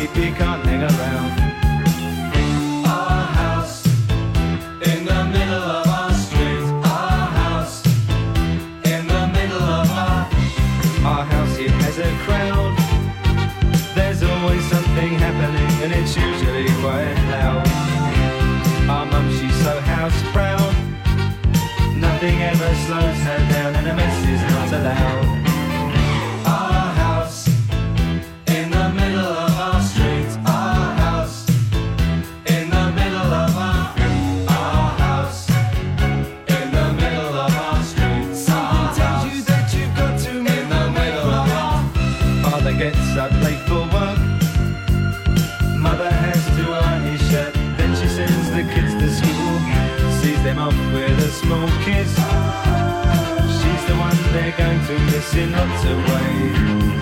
keep, you can't hang around. Our house in the middle of our street. Our house in the middle of our house, it has a crowd. There's always something happening and it's usually quite loud. Our mum, she's so house proud. Nothing ever slows her down and a mess is not allowed. Our house in the middle of our street. Our house in the middle of our house in the middle of our street. Something tells you that you've got to move in the middle of our. Father gets up late for work. Mother has to iron his shirt. Then she sends the kids to school. Sees them off with a small kiss. She's the one they're going to miss in lots of ways.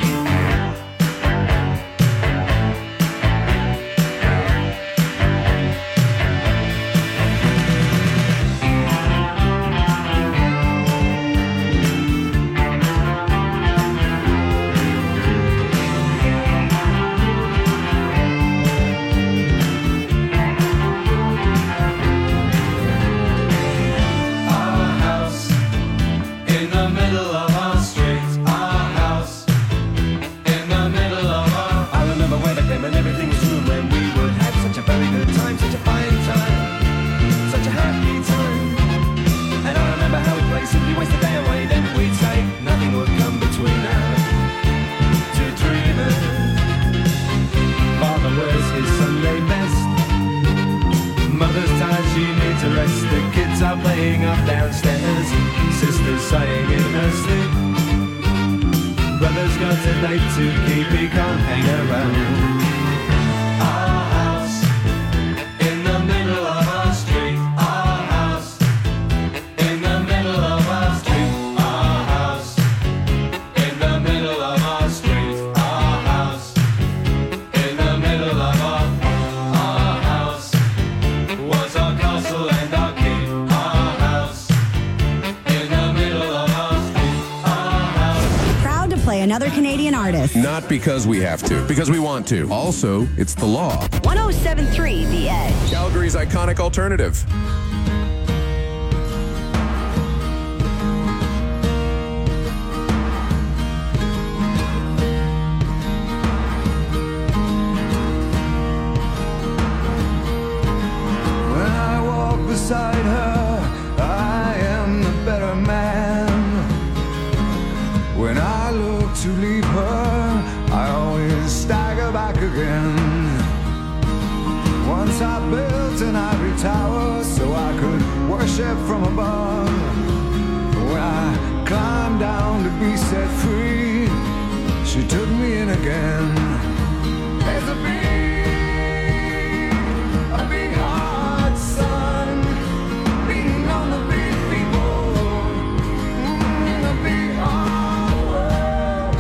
Another Canadian artist. Not because we have to, because we want to. Also, it's the law. 107.3 The Edge. Calgary's iconic alternative. When I walk beside her, I am the better man. When I look to leave her, I always stagger back again. Once I built an ivory tower so I could worship from above. When I climbed down to be set free, she took me in again. There's a big hard sun beating on the big people in the big hard world.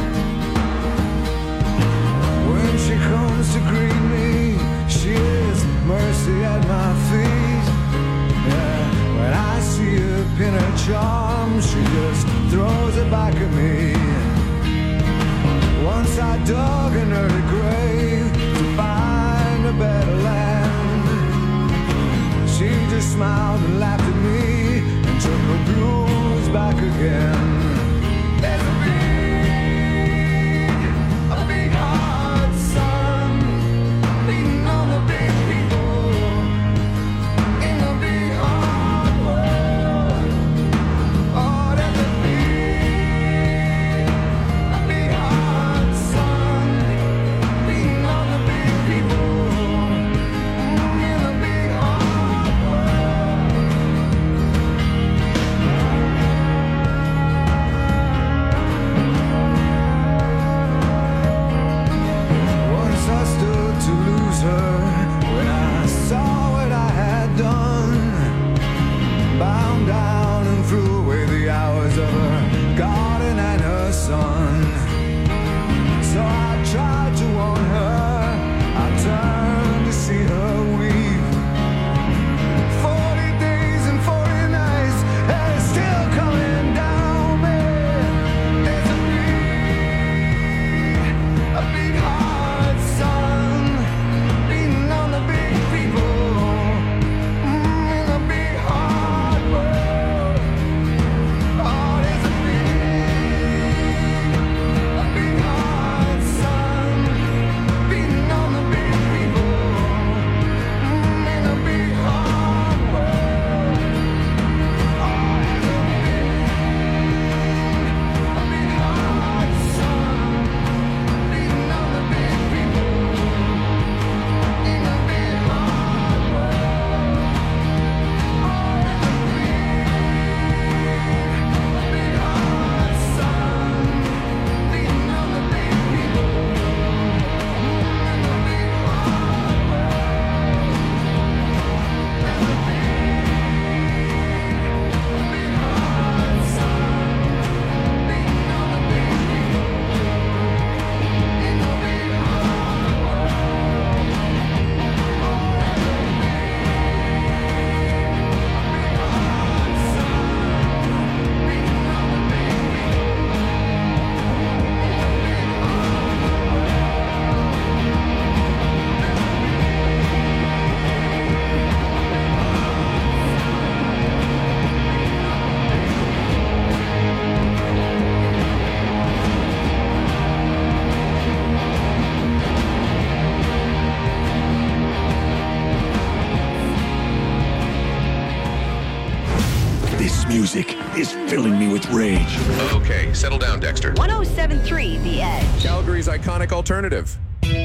When she comes to greet me, she is mercy at my feet. Yeah, when I see her pin her charm, she just throws it back at me. Once I dug an early grave to find a better land. She just smiled and laughed at me and took her blues back again. There's a big hard sun beating on the big people in the big hard world. Oh, there's a big hard sun music is filling me with rage. Okay, settle down, Dexter. 1073 The Edge. Calgary's iconic alternative.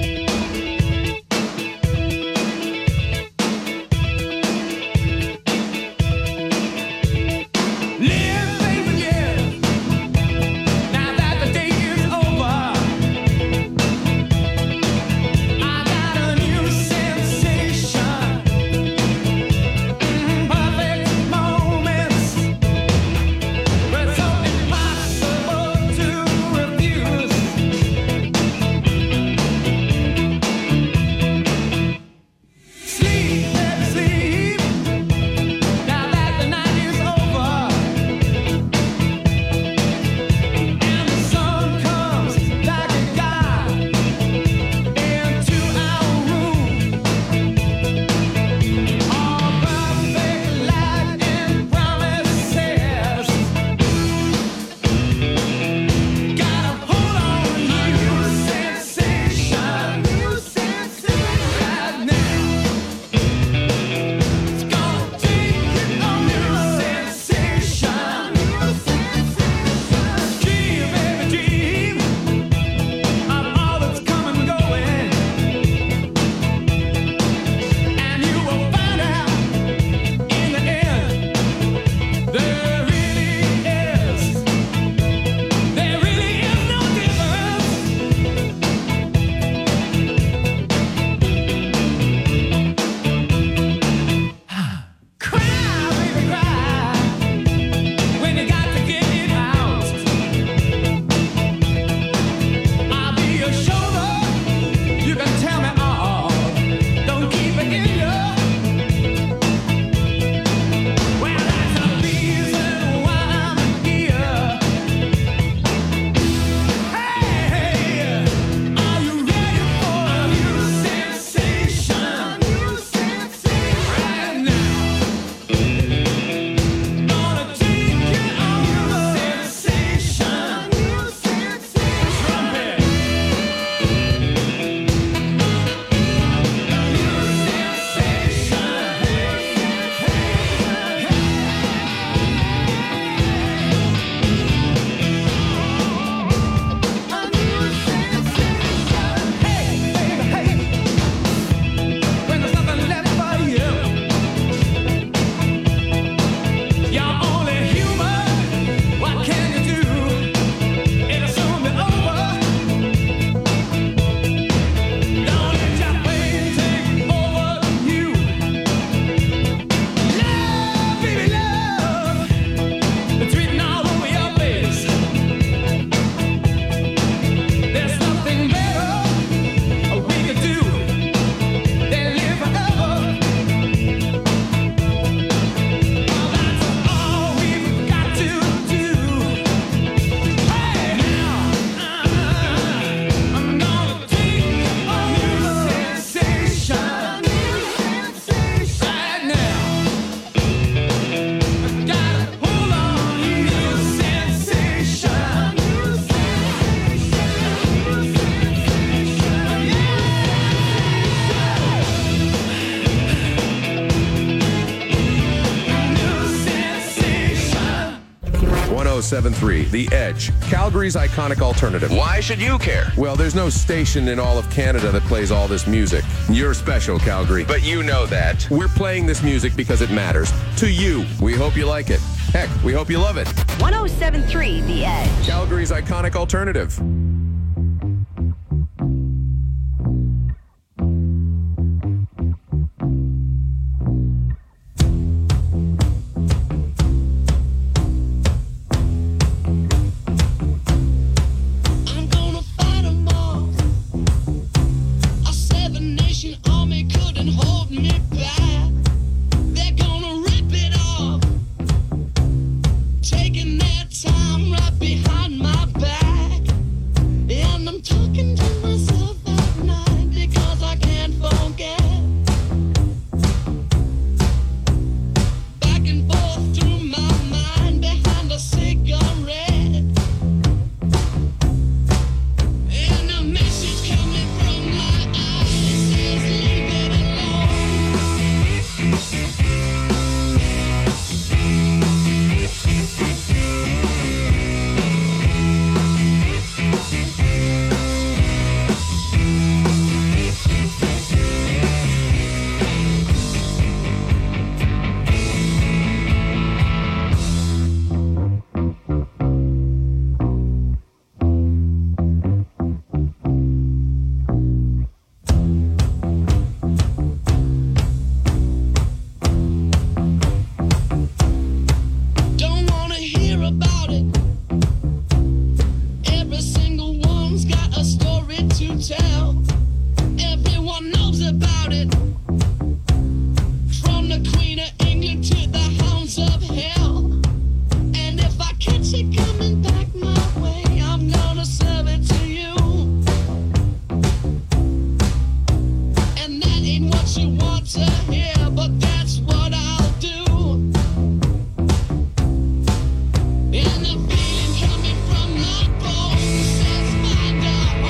The Edge, Calgary's iconic alternative. Why should you care? Well, there's no station in all of Canada that plays all this music. You're special, Calgary, but you know that. We're playing this music because it matters. To you, we hope you like it. Heck, we hope you love it. 1073 The Edge. Calgary's iconic alternative. what she wants to hear, but that's what I'll do. And the feeling coming from my bones says find a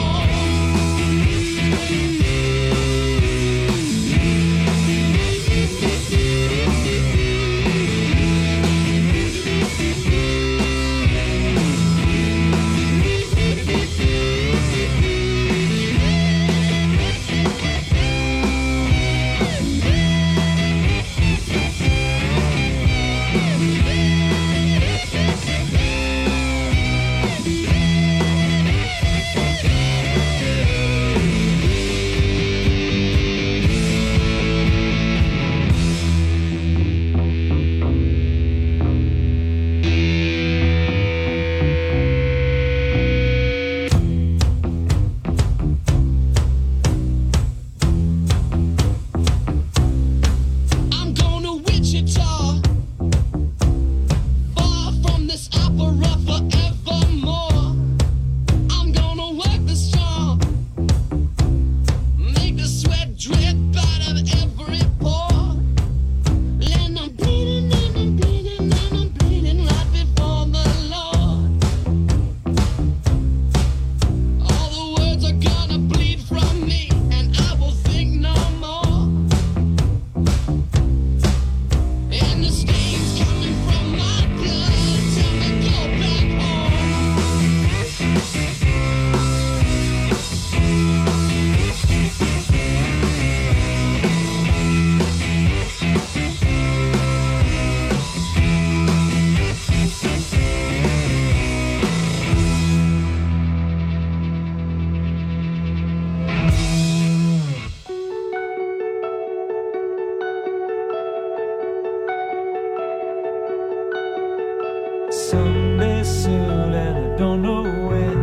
someday soon, and I don't know when.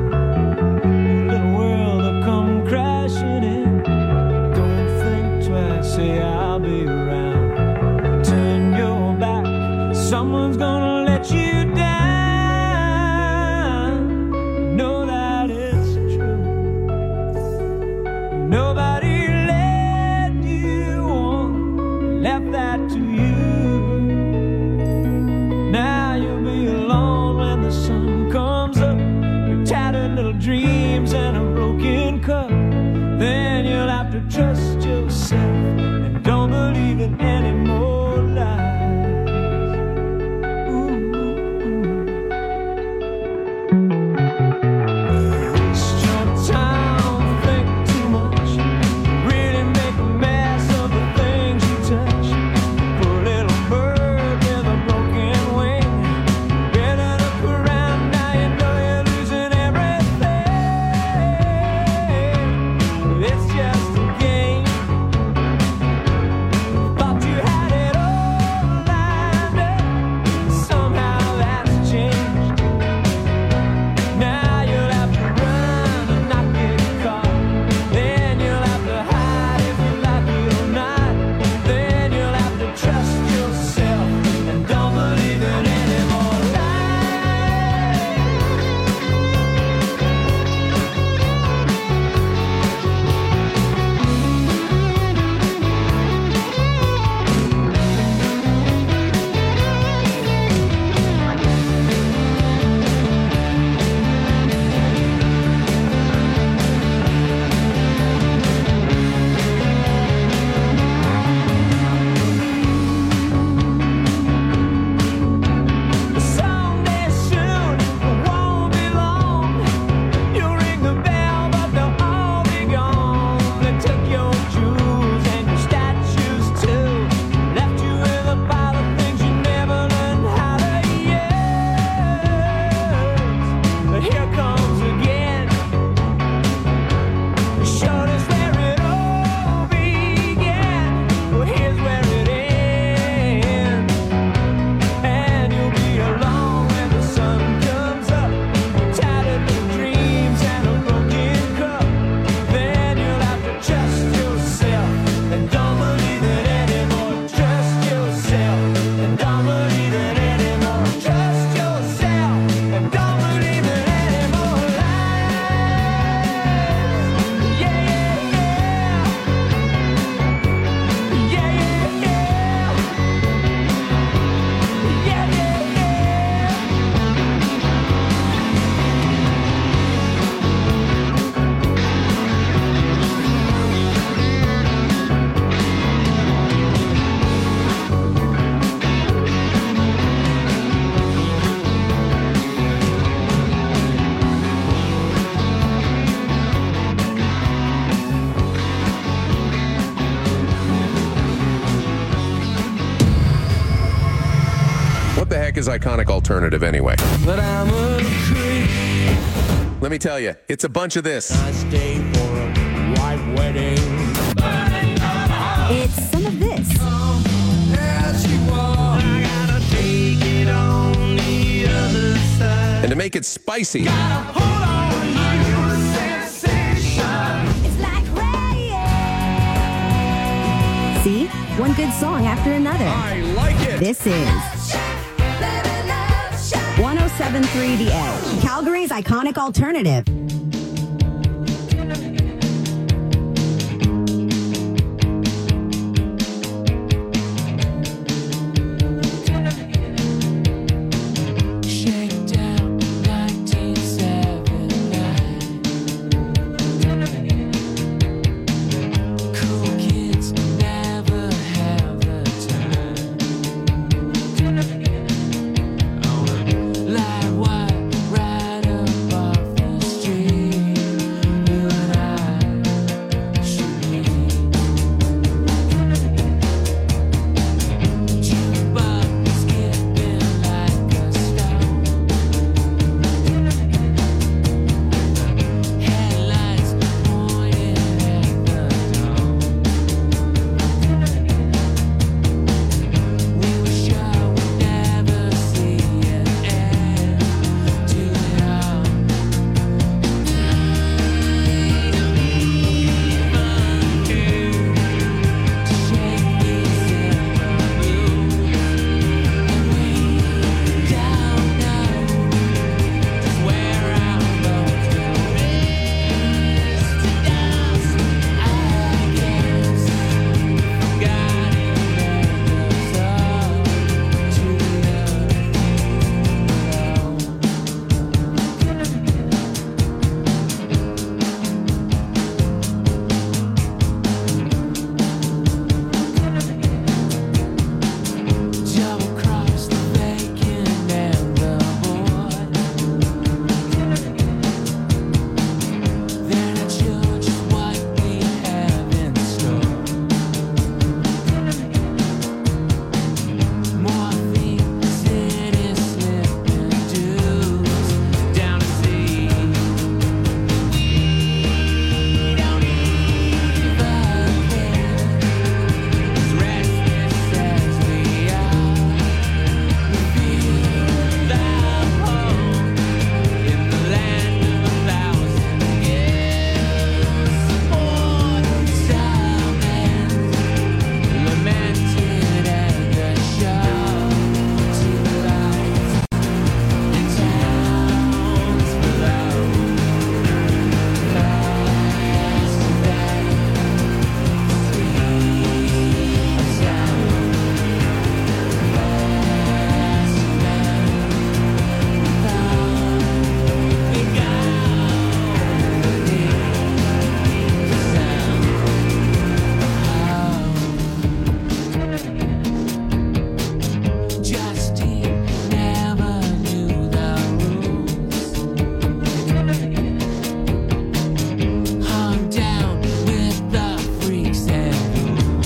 Your little world will come crashing in. Don't think twice, say I'll be around. Turn your back, someone's gonna let you down. Know that it's true. Nobody led you on, left that to you. Now you'll be alone when the sun comes up, with tattered little dreams and a broken cup. Then you'll have to trust yourself and America's iconic alternative anyway? But I'm a creep. Let me tell you, it's a bunch of this. I stay for a white wedding. It's some of this. As you are, I gotta take it on the other side. And to make it spicy, Hold on, you're a sensation. It's like rain. See? One good song after another. I like it. This is 107.3 The Edge, Calgary's iconic alternative. Shakedown 1979. Cool kids never have the time. On a light wire right up off the street, you and I should meet. Jukebox skipping like a stone. Headlights pointed at the dawn. We were sure we'd never see an end to it all. To shake these silver blues, and we don't know just where our bones will rest to dust. I guess forgotten memories of true double cross the bacon and the board. They're not sure just what we have in store. Morphine city slipping dudes down to sea. We don't even care. As restless as we are, we feel the home in the land of 1,000 years. Support silence, lamented at the shore. To the lights in towns below. Last day, sweet sound. Justine never knew the rules. Hung down with the freaks and ghouls.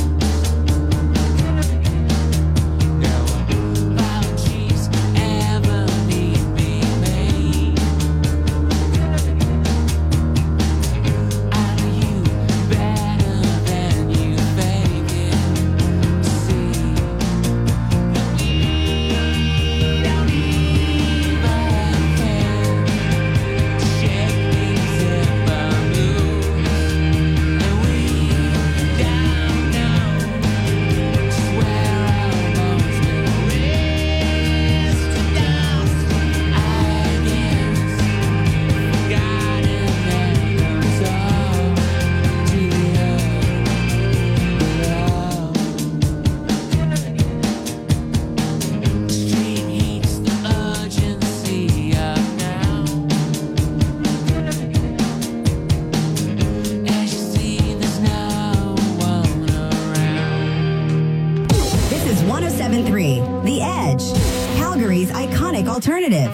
No apologies ever need be made. I know you better than you fake it. See, we don't even care to shake these silver blues, and we don't know just where our bones will rest to dust. I guess forgotten memories of to the street heats the urgency of now. As you see, there's no one around. This is 107.3 The Edge, Calgary's iconic alternative.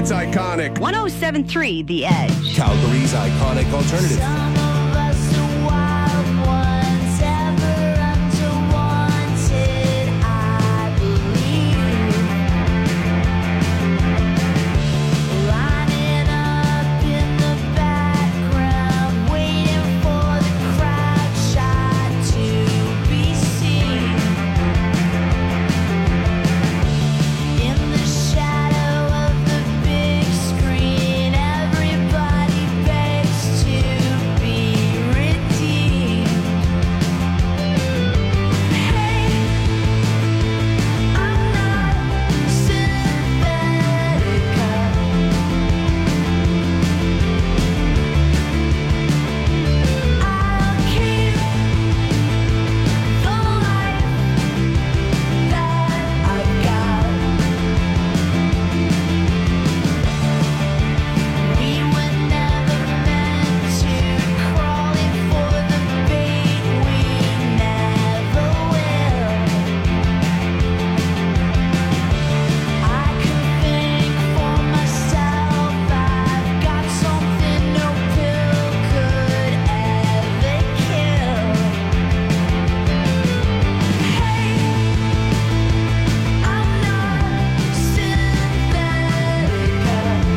It's iconic. 107.3 The Edge. Calgary's iconic alternative. Some of us are wild ones, ever unwanted, I believe. Lining up in the background, waiting for the crowd shot to be seen. In the shadow of the big screen, everybody begs to be redeemed. Hey, I'm not Sympathetica. I'll keep the life that I've got. We were never meant to, crawling for the bait we never will. I can think for myself, I've got something no pill could ever kill. Hey, I'm not Sympathetica.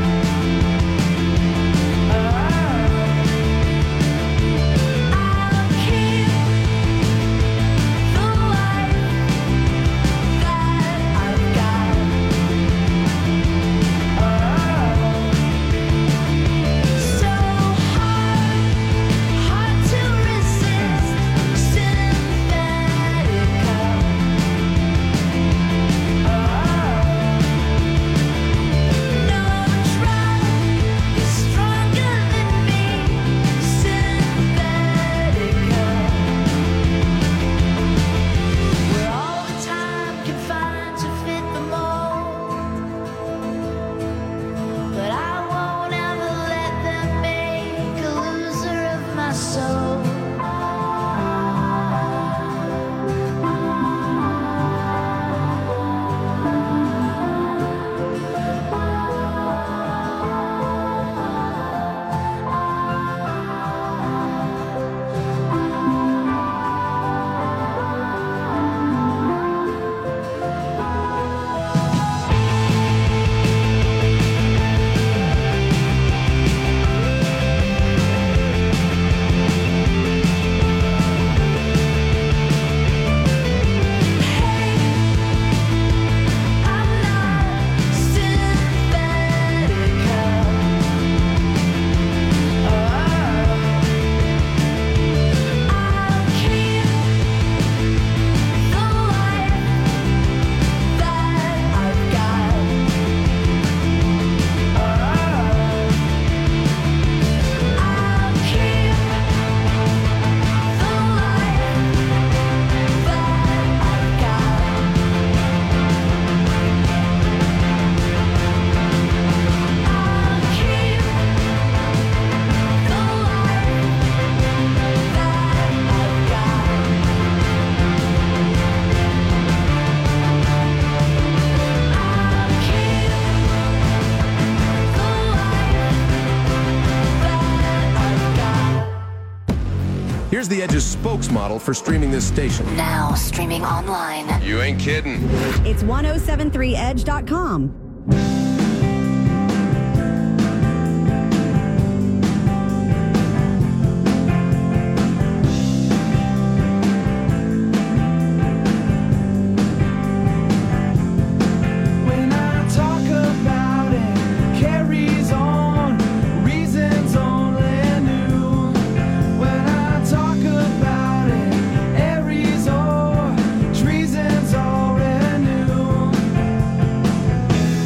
I'll keep the life that I've got. So hard to resist, Sympathetica. No drug is stronger than me, Sympathetica. We're all the time confined to fit the mold, but I won't ever let them make a loser of my soul. I'm not Sympathetica. I'll keep the life that I've got. I'll keep the life that I've got. I'll keep the Here's the Edge's spokesmodel for streaming this station. Now streaming online. You ain't kidding. It's 1073edge.com. When I talk about it, carries on, reasons only new. When I talk about it, Aries or treason's already new.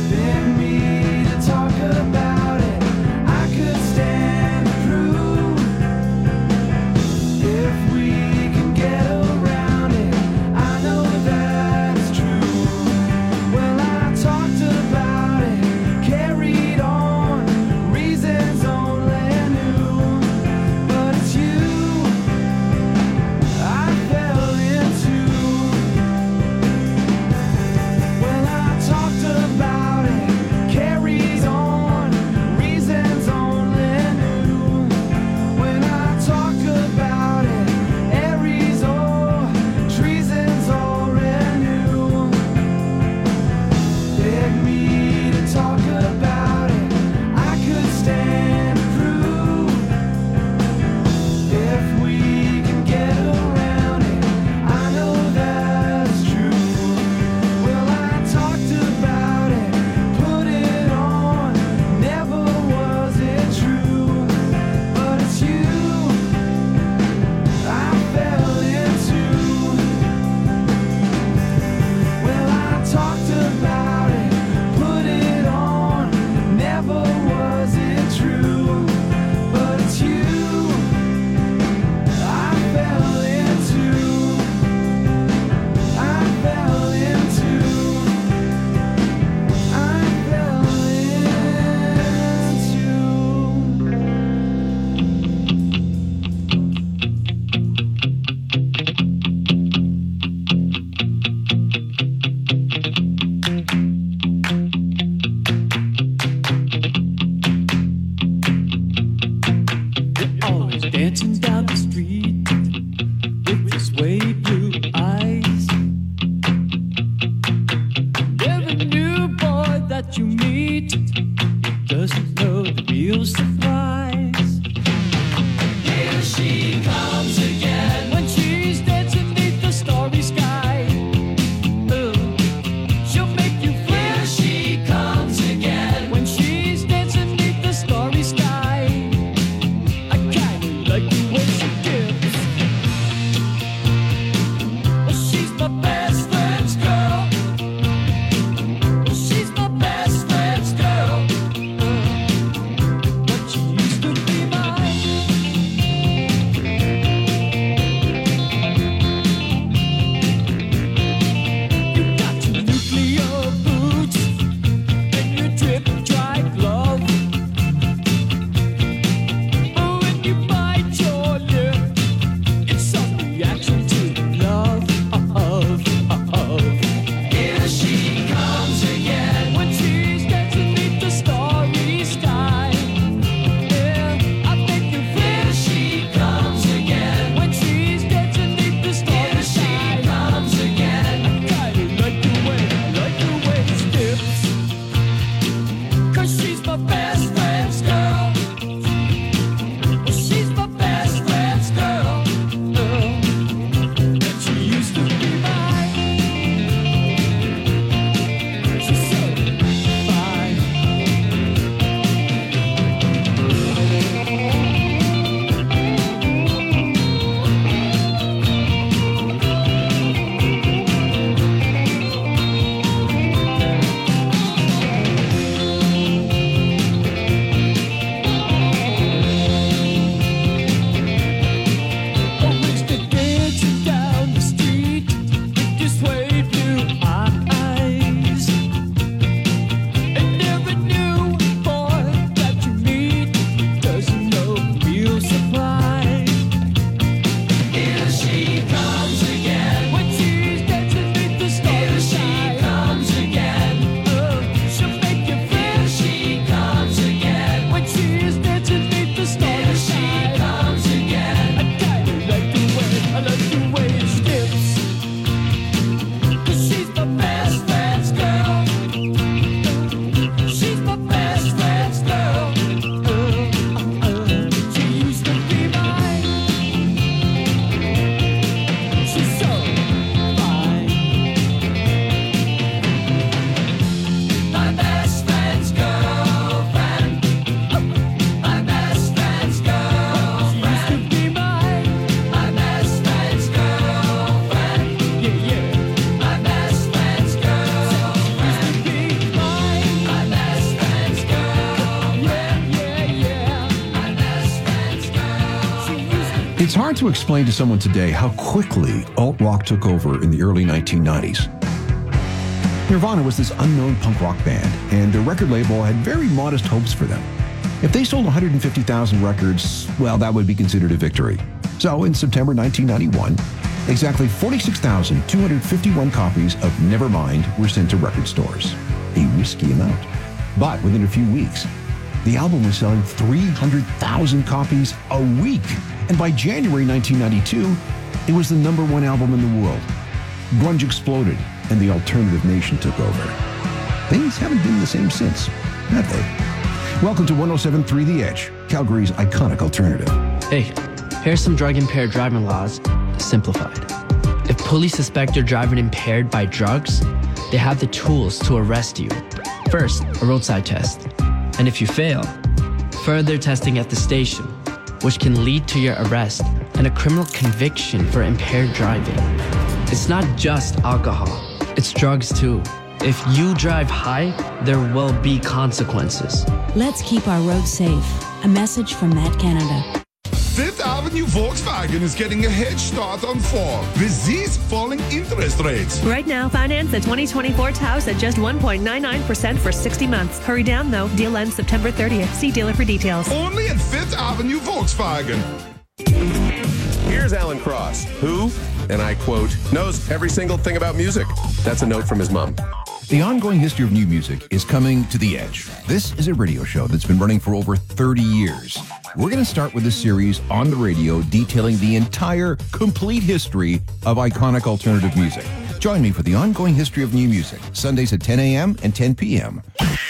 It's hard to explain to someone today how quickly alt-rock took over in the early 1990s. Nirvana was this unknown punk rock band, and their record label had very modest hopes for them. If they sold 150,000 records, well, that would be considered a victory. So in September 1991, exactly 46,251 copies of Nevermind were sent to record stores. A risky amount. But within a few weeks, the album was selling 300,000 copies a week. And by January 1992, it was the #1 album in the world. Grunge exploded, and the alternative nation took over. Things haven't been the same since, have they? Welcome to 107.3 The Edge, Calgary's iconic alternative. Hey, here's some drug-impaired driving laws, simplified. If police suspect you're driving impaired by drugs, they have the tools to arrest you. First, a roadside test. And if you fail, further testing at the station, which can lead to your arrest and a criminal conviction for impaired driving. It's not just alcohol, it's drugs too. If you drive high, there will be consequences. Let's keep our roads safe. A message from Matt Canada. Fifth Avenue Volkswagen is getting a head start on Ford with these falling interest rates. Right now, finance the 2024 Taos at just 1.99% for 60 months. Hurry down, though. Deal ends September 30th. See dealer for details. Only at Fifth Avenue Volkswagen. Here's Alan Cross, who, and I quote, knows every single thing about music. That's a note from his mom. The ongoing history of new music is coming to The Edge. This is a radio show that's been running for over 30 years. We're going to start with a series on the radio detailing the entire, complete history of iconic alternative music. Join me for the ongoing history of new music, Sundays at 10 a.m. and 10 p.m.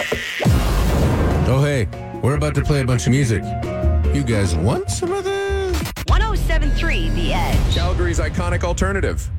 Oh, hey, we're about to play a bunch of music. You guys want some of this? 107.3 The Edge. Calgary's iconic alternative.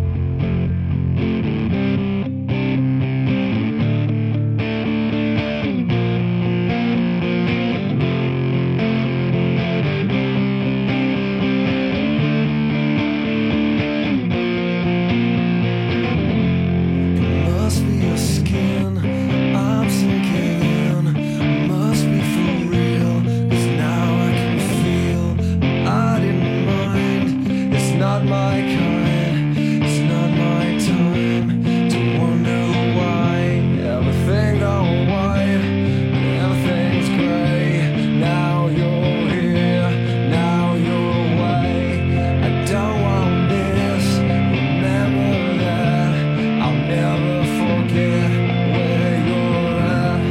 Must be your skin, I'm sinking. Must be for real, 'cause now I can feel. I didn't mind, it's not my kind, it's not my time to wonder why everything gone white and everything's gray. Now you're here, now you're away. I don't want this, remember that. I'll never forget where you're at.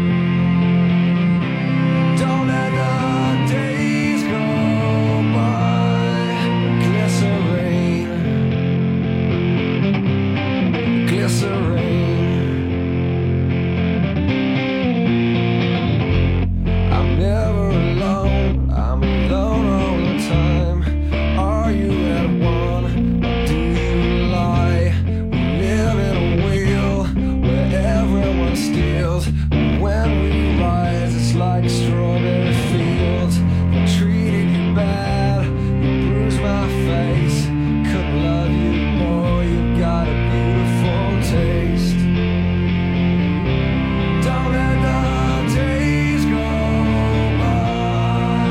Don't let the days go by. Glycerine, glycerine. I'm never alone, I'm alone all the time. Are you at one, or do you lie? We live in a wheel where everyone steals. When we rise, it's like strawberry fields. I treated you bad, you bruised my face. Couldn't love you more, you got a beautiful taste. Don't let the days go by.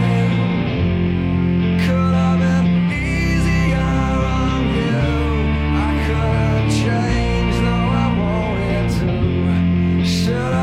Could have been easier on you. I couldn't change, though I wanted to. Should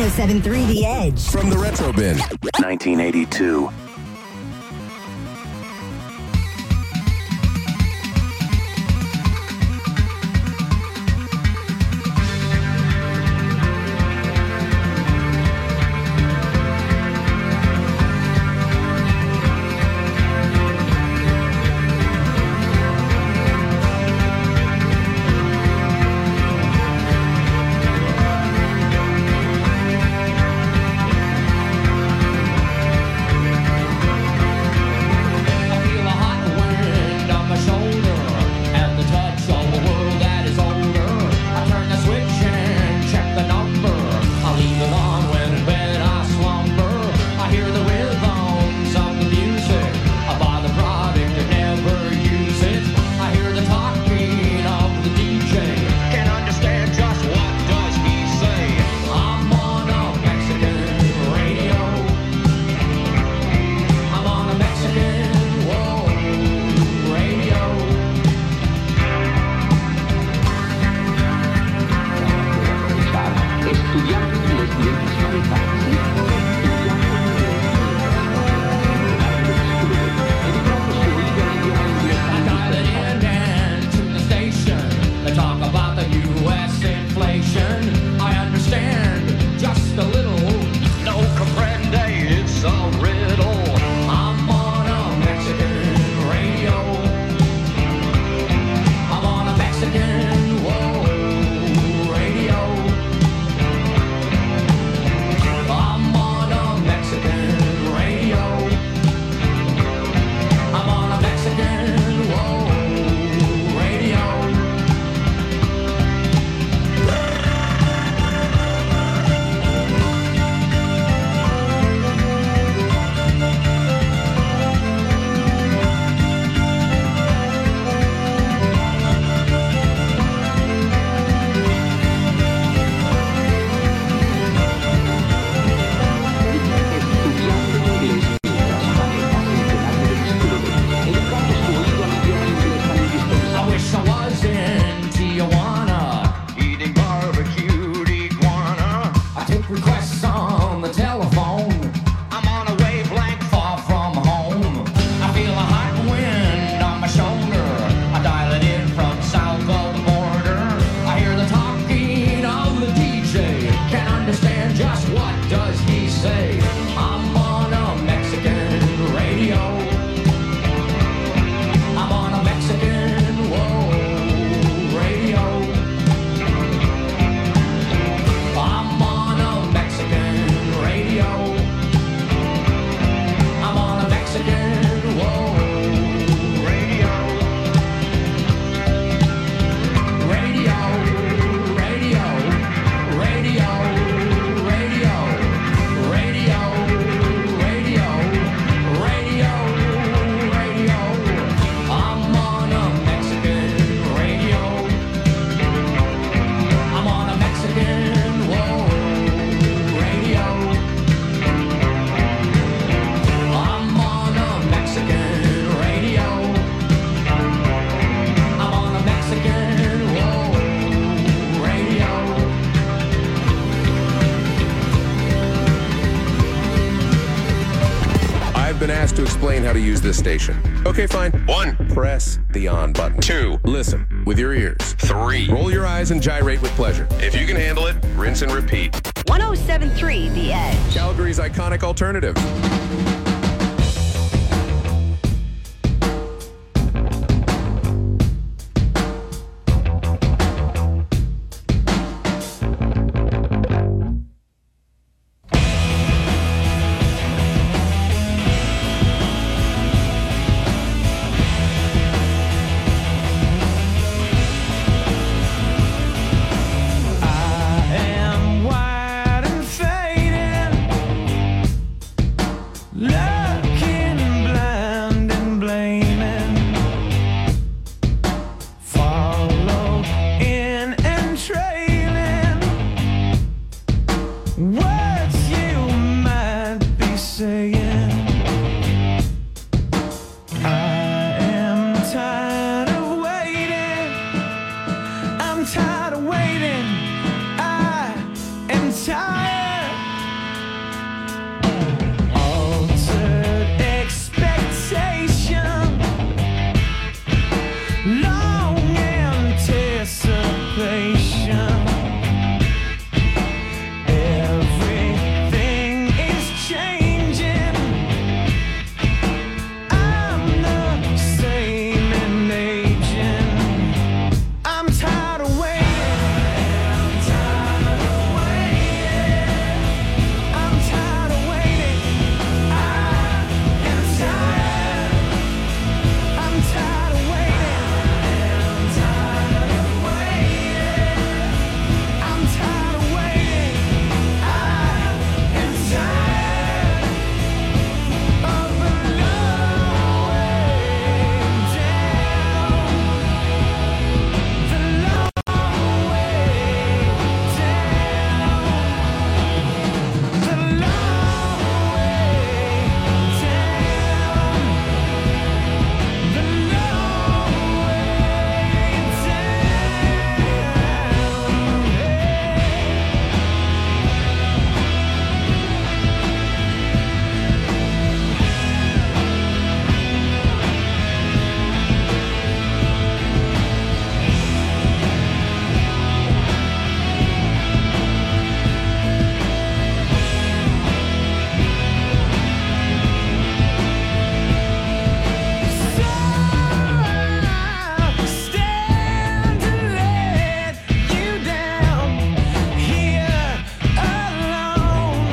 107.3 The Edge. From the Retro Bin. 1982. been asked to explain how to use this station. Okay, fine. 1. Press the on button. 2. Listen with your ears. 3. Roll your eyes and gyrate with pleasure. If you can handle it, rinse and repeat. 107.3 The Edge. Calgary's iconic alternative. long anticipation. Everything is changing. I'm the same and aging. I'm tired of waiting. I'm tired of waiting. I'm tired of waiting. I am tired. I'm tired of waiting. I'm tired of waiting. I'm tired of waiting. I am tired of the long way down. The long way down. The long way down. The long stand to let you down here alone.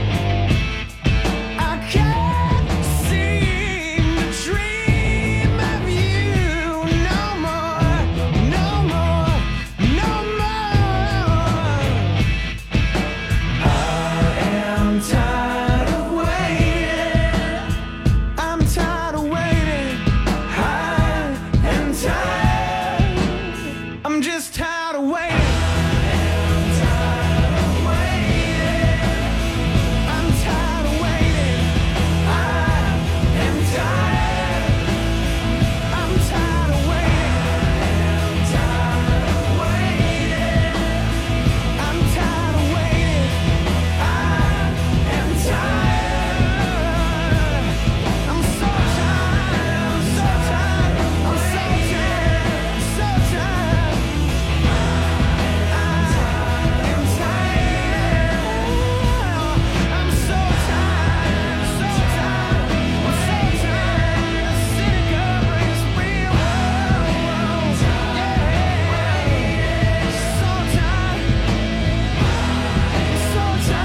I can't seem to dream of you no more, no more, no more. I am tired of waiting. I'm tired of waiting. I am tired. I'm just tired of waiting. I'm tired of waiting. I'm tired of waiting. I am tired. I'm tired of waiting. I'm tired of waiting. I'm tired of waiting. I am tired. I'm so tired. I'm so tired. I'm so tired. So tired. I am tired. I'm so tired. So tired. I'm so tired. The city girl brings me around. Yeah. So tired. So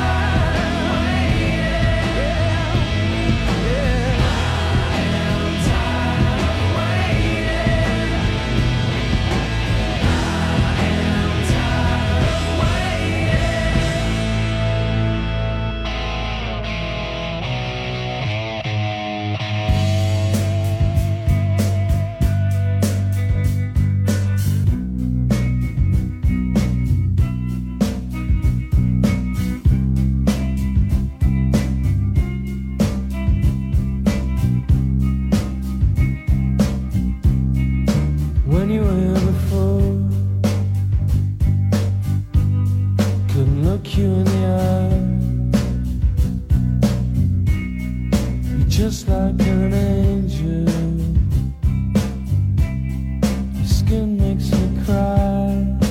when you were here before, couldn't look you in the eye. You're just like an angel. Your skin makes me cry.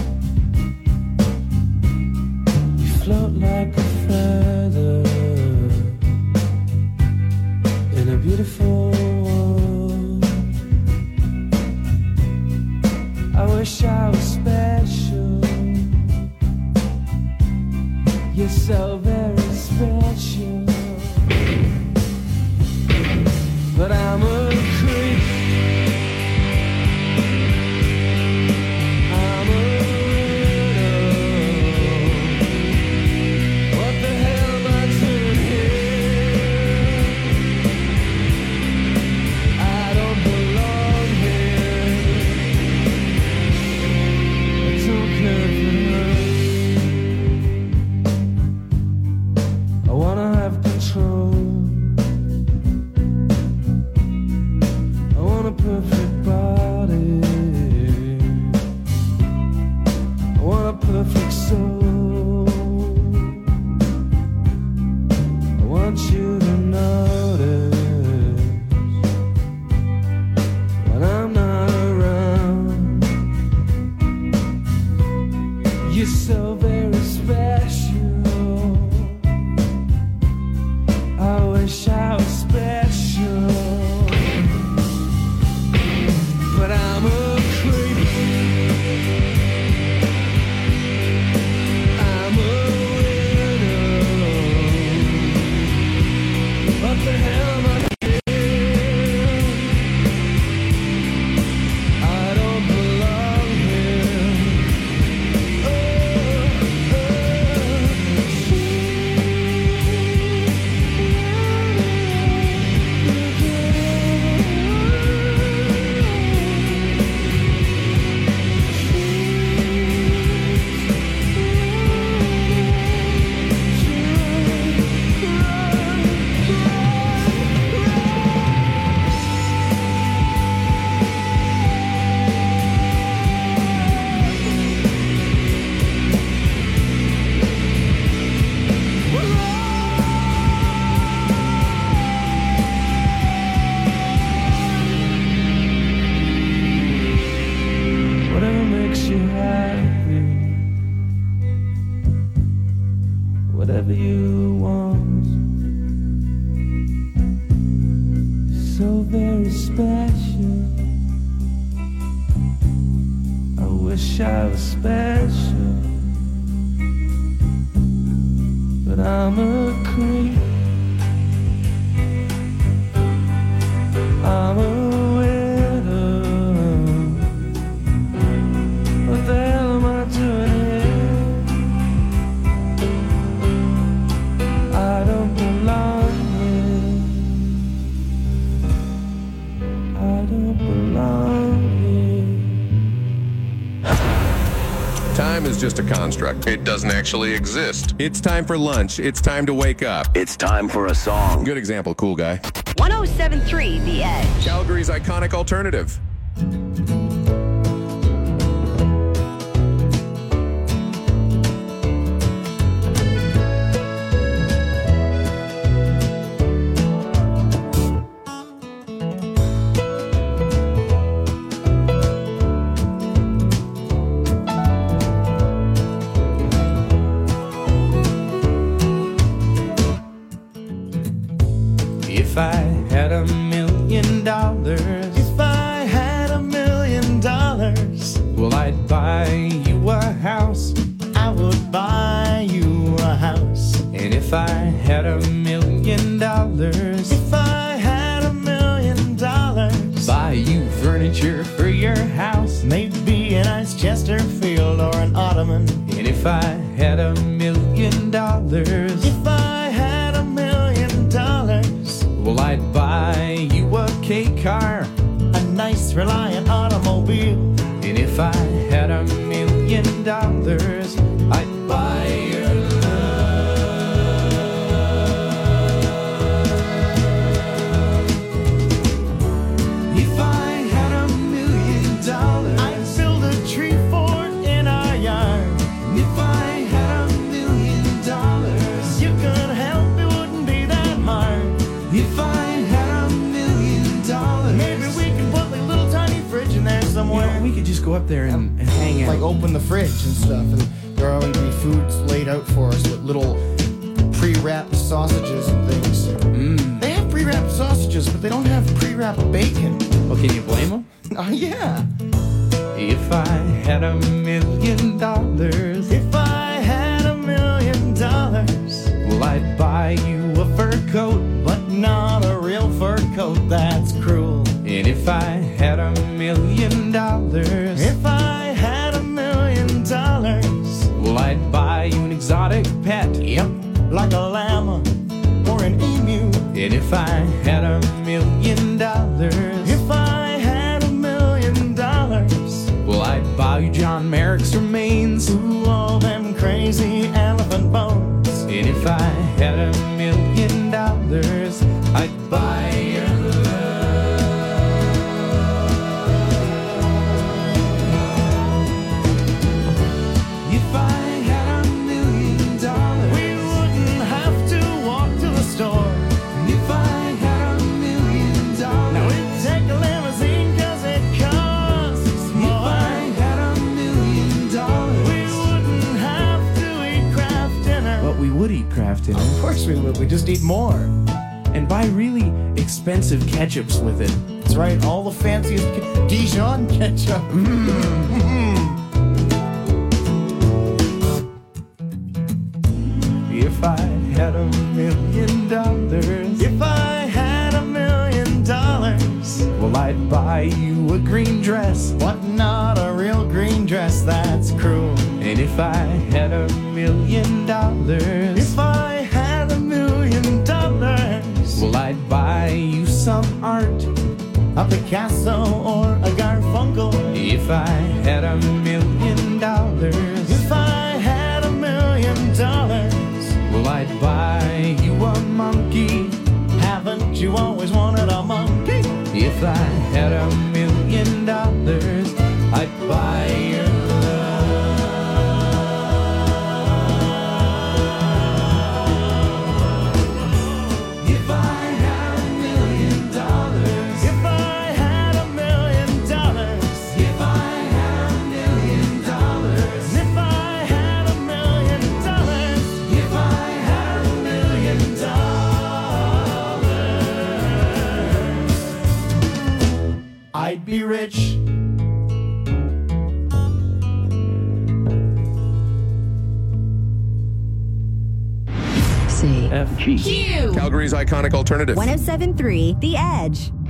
You float like a feather in a beautiful world. I wish I was special. You're so very special. But I'm a creep. I'm a widow. What the hell am I doing here? I don't belong here. I don't care if it hurts. I wanna have control. whatever makes you happy, whatever you want. So very special. I wish I was special, but I'm a creep. I'm a widow. What the hell am I doing here? I don't belong here. I don't belong here. Time is just a construct. It doesn't actually exist. It's time for lunch. It's time to wake up. It's time for a song. Good example, cool guy. 1073 The Edge. Calgary's iconic alternative. If I had $1 million, if I had $1 million, well, I'd buy you a house. I would buy you a house. And if I had $1 million, if I had $1 million, buy you furniture for your house. Maybe a nice Chesterfield or an ottoman. And if I had $1 million, if I had $1 million, well, I'd buy you a K car, a nice Reliant automobile. And if I had $1 million, I'd buy your love. If I had $1 million, I'd build a tree fort in our yard. If I had $1 million, you could help, it wouldn't be that hard. If I had $1 million, maybe we can put like a little tiny fridge in there somewhere. You know, we could just go up there and hang out. Like open the fridge and stuff, and there are going to be foods laid out for us with little pre-wrapped sausages and things. They have pre-wrapped sausages, but they don't have pre-wrapped bacon. Well, can you blame them? Yeah. If I had $1 million, if I had $1 million, well, I'd buy you a fur coat, but not a real fur coat, that's cruel. And if I had $1 million, if I had $1 million, well, I'd buy you an exotic pet. Yep, like a llama or an emu. And if I had $1 million, if I had $1 million, well, I'd buy you John Merrick's remains. Ooh, all them crazy elephant bones. And if I had $1 million, I'd buy your love. If I had $1 million, we wouldn't have to walk to the store. And if I had $1 million, now we'd take a limousine 'cause it costs more. If I had $1 million, we wouldn't have to eat Kraft dinner. But we would eat Kraft dinner. Of course we would. We just eat more. And buy really expensive ketchups with it. That's right, all the fanciest Dijon ketchup. If I had $1 million, if I had $1 million, well, I'd buy you a green dress, but not a real green dress, that's cruel. And if I had $1 million, if I had $1 million, well, I'd buy you some art, a Picasso or a Garfunkel. If I had $1 million, if I had $1 million, well, I'd buy you a monkey. Haven't you always wanted a monkey? If I had $1 million, I'd buy your love. If I had $1 million, if I had $1 million, if I had $1 Q. Calgary's iconic alternative. 107.3 The Edge.